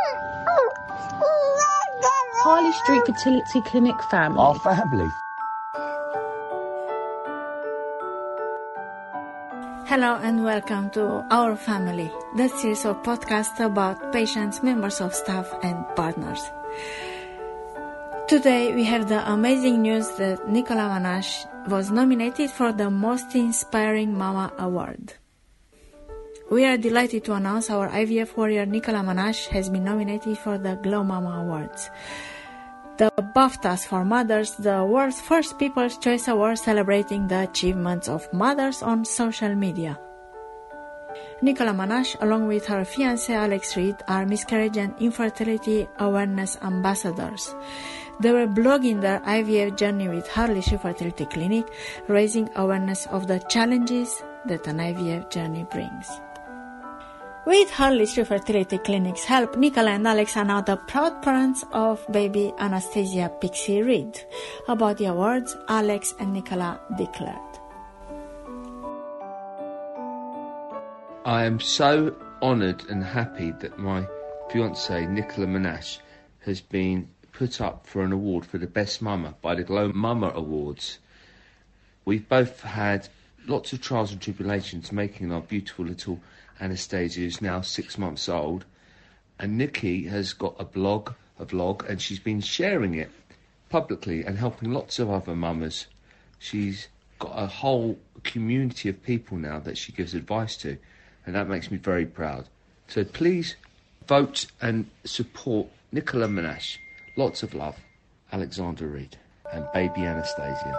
Harley Street Fertility Clinic family. Our family. Hello and welcome to Our Family, the series of podcasts about patients, members of staff and partners. Today we have the amazing news that Nicola Manache was nominated for the Most Inspiring Mama Award. We are delighted to announce our IVF warrior Nicola Manache has been nominated for the Glow Mama Awards. The BAFTAs for Mothers, the world's first People's Choice Award celebrating the achievements of mothers on social media. Nicola Manache, along with her fiancé Alex Reed, are miscarriage and infertility awareness ambassadors. They were blogging their IVF journey with Harley Street Fertility Clinic, raising awareness of the challenges that an IVF journey brings. With Harley Street Fertility Clinic's help, Nicola and Alex are now the proud parents of baby Anastasia Pixie Reed. About the awards, Alex and Nicola declared. I am so honoured and happy that my fiancée Nicola Manache has been put up for an award for the Best Mama by the Glow Mama Awards. We've both had lots of trials and tribulations making our beautiful little Anastasia, who's now 6 months old, and Nikki has got a vlog, and she's been sharing it publicly and helping lots of other mamas. She's got a whole community of people now that she gives advice to, and that makes me very proud. So please vote and support Nicola Manache. Lots of love, Alexander Reed and baby Anastasia.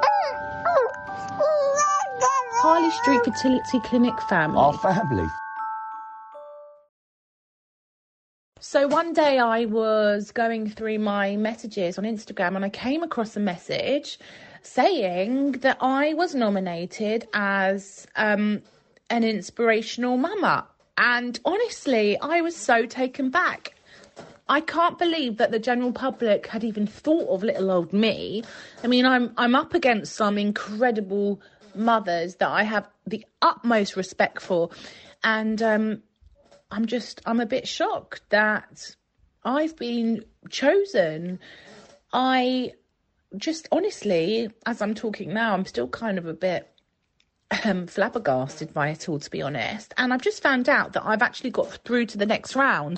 Harley Street Fertility Clinic family. Our family. So one day I was going through my messages on Instagram and I came across a message saying that I was nominated as an inspirational mama. And honestly, I was so taken back. I can't believe that the general public had even thought of little old me. I mean, I'm up against some incredible mothers that I have the utmost respect for, and I'm a bit shocked that I've been chosen. I just honestly, as I'm talking now, I'm still kind of a bit flabbergasted by it all, to be honest. And I've just found out that I've actually got through to the next round.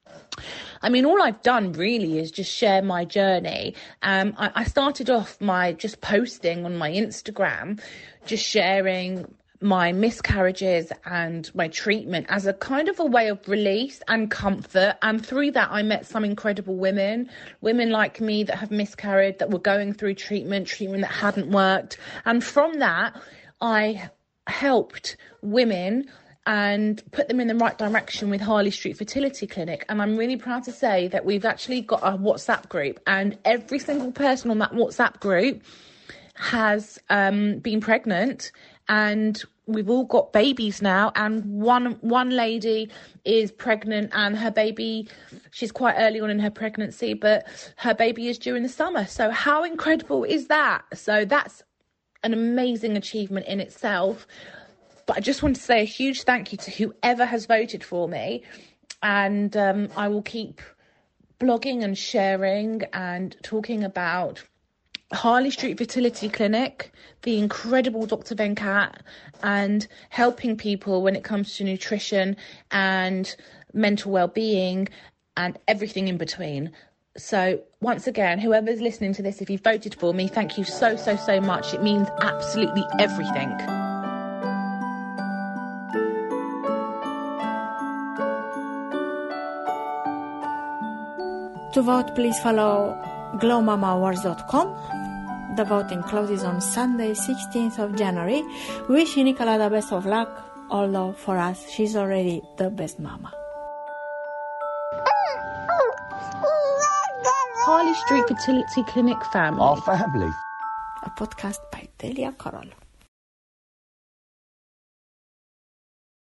I mean, all I've done really is just share my journey. I started off my just posting on my Instagram, just sharing my miscarriages and my treatment as a kind of a way of release and comfort. And through that, I met some incredible women like me that have miscarried, that were going through treatment that hadn't worked. And from that, I helped women and put them in the right direction with Harley Street Fertility Clinic. And I'm really proud to say that we've actually got a WhatsApp group, and every single person on that WhatsApp group has been pregnant, and we've all got babies now. And one lady is pregnant, and her baby, she's quite early on in her pregnancy, but her baby is due in the summer. So how incredible is that? So that's an amazing achievement in itself. But I just want to say a huge thank you to whoever has voted for me. And I will keep blogging and sharing and talking about Harley Street Fertility Clinic, the incredible Dr. Venkat, and helping people when it comes to nutrition and mental well-being and everything in between. So once again, whoever's listening to this, if you voted for me, thank you so, so, so much. It means absolutely everything. To vote, please follow glowmamaawards.com. The voting closes on Sunday, 16th of January. Wishing Nicola the best of luck, although for us, she's already the best mama. Harley Street Fertility Clinic family. Our family. A podcast by Delia Corol.